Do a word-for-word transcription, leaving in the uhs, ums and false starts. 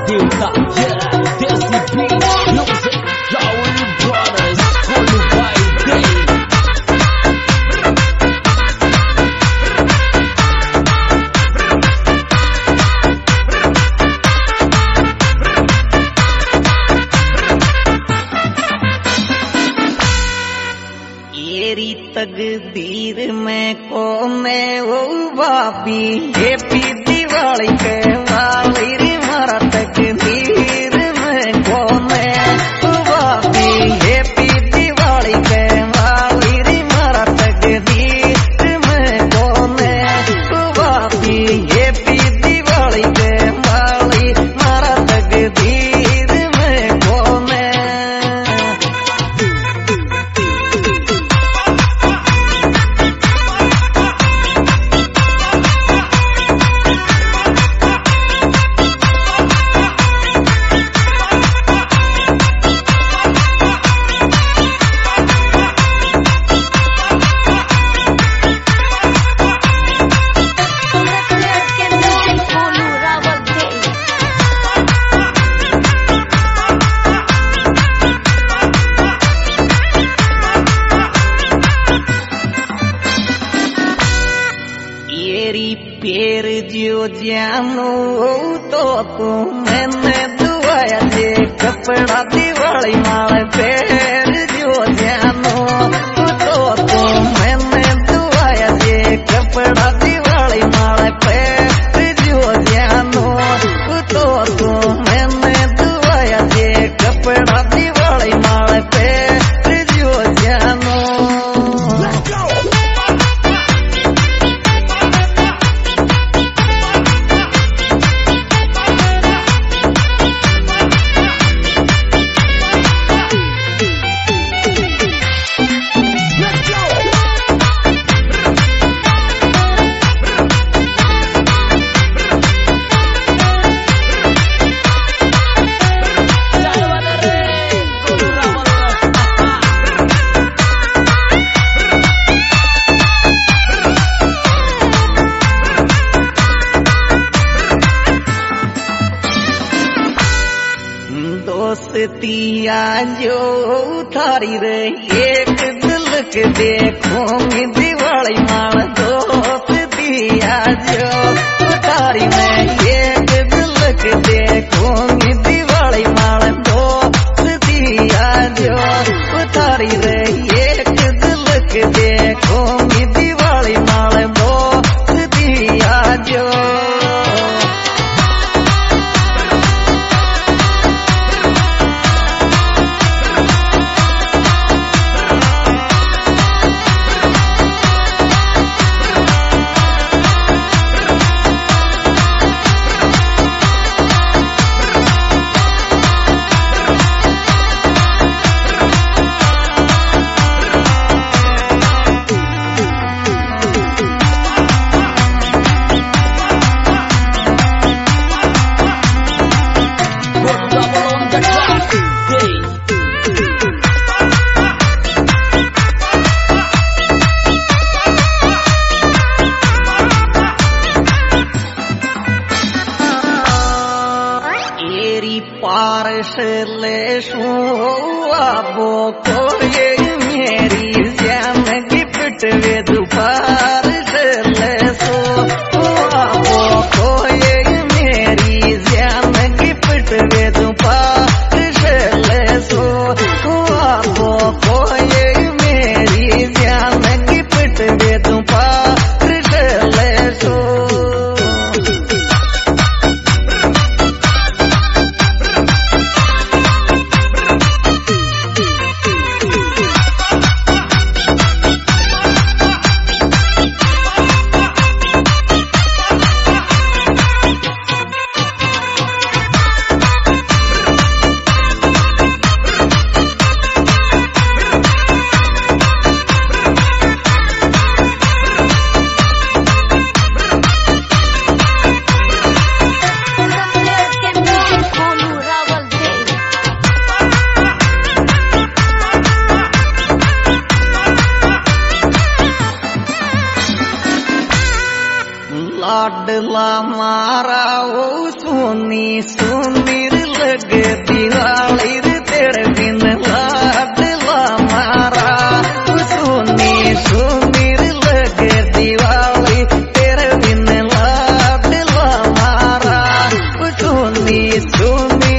Delta, yeah, Desi Beat, music, Yawin Brothers, qualified day. तेरी तकदीर में कोने वो बापी हैप्पी दिवाली के वाली रे मारा तकदीर में कोने वो बापी हैप्पी दिवाली के वाली रे मारा तकदीर में कोने वो बापी हैप्पी दिवाली के वाली मारा तकदीर में कोने। पेर जो जानो तो तू मैंने दुआया जे कपड़ा दिवाली माल पेर जो जानो तो तू मैंने दुआया जे कपड़ा दिवाली माल पेर जो जानो तो तू मैंने दुआया जे कपड़ा दिवाली माल पेर जो जानो। दोस्तिया जो थारी रे एक दिल के देखूंगी दिवाली माल दोस्तिया जो थारी में एक दिल के देखूंगी दिवाली माल दोस्तिया जो थारी रे एक दिल के देखूंगी दिवाली माल दोस्तिया जो। पार्सल सुबो को ये मेरी जान गिफ्ट वे दोपहर से सुबो को ये मेरी जान गिफ्ट वे दोपहर से सुबो को ये मेरी जान गिफ्ट वे दोपहर से सो। सुनीर लगे दिवाली तेरे बिन लाडला मारा सुनी सुनीर लगे दिवाली तेरे बिन लाडला मारा सुनी सुनी